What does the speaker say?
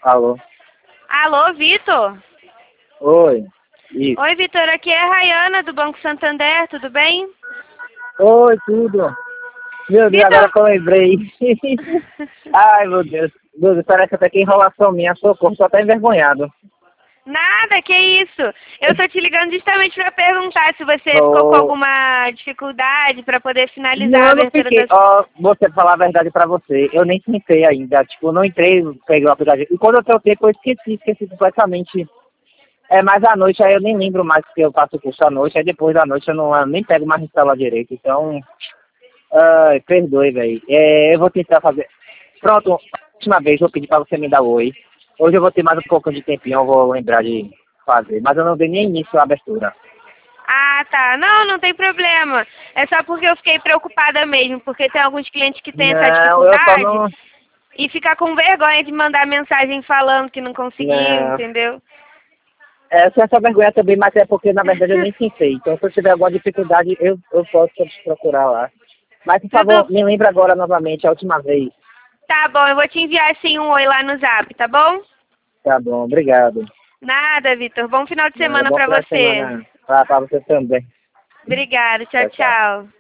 Alô? Alô, Vitor? Oi. Isso. Oi, Vitor, aqui é a Rayana do Banco Santander, tudo bem? Oi, tudo. Meu Deus, agora Vitor... que eu lembrei. Ai, meu Deus. Meu Deus, parece até que enrolação minha. Socorro, tô até envergonhado. Nada, que isso? Eu tô te ligando justamente para perguntar se você ficou com Tô... alguma dificuldade para poder finalizar a Não, não abertura fiquei. das... Ó, vou falar a verdade pra você. Eu nem tentei ainda. Tipo, eu não entrei, peguei o aplicativo. E quando eu tenho tempo, eu esqueci completamente. É mais à noite, aí eu nem lembro mais que eu faço o curso à noite. Aí depois da noite eu nem pego mais no celular direito. Então, ai, perdoe, velho. Eu vou tentar fazer. Pronto, última vez, vou pedir pra você me dar o oi. Hoje eu vou ter mais um pouco de tempinho, eu vou lembrar de fazer. Mas eu não dei nem início à abertura. Ah, tá. Não, não tem problema. É só porque eu fiquei preocupada mesmo, porque tem alguns clientes que têm essa Não, eu só dificuldade não. e fica com vergonha de mandar mensagem falando que não conseguiu, Não. entendeu? Eu tenho essa vergonha também, mas é porque na verdade eu nem tentei. Então se eu tiver alguma dificuldade, eu posso te procurar lá. Mas por favor, Tudo me lembra agora novamente, a última vez. tá bom, eu vou te enviar sim um oi lá no Zap, tá bom? Tá bom, obrigado. Nada, Vitor. Bom final de semana Bom pra final de você. semana pra você também. Obrigada. Tchau, Tchau, tchau. tchau.